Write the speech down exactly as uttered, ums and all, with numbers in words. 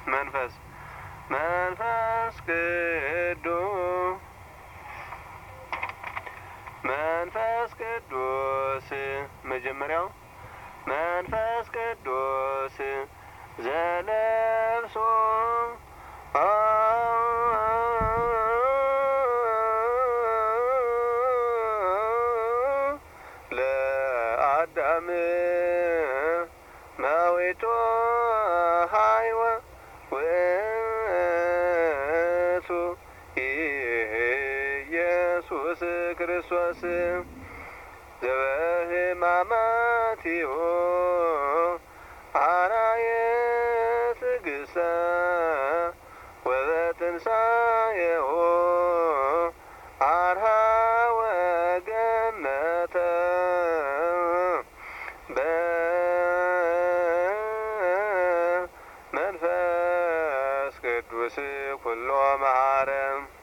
መንፈስ መንፈስ ቅዱስ መንፈስ ቅዱስ መጀመሪያው መንፈስ ቅዱስ ዘለብሶ ለአዳም መዊቶ ሀይወ ውእቱ ኢየሱስ ክርስቶስ ዘበሕማማቲሁ አርአየ ትዕግሥተ ወበትንሣኤሁ አርኀወ ገነተ በመንፈስ ቅዱስ ኩሎ መሐረ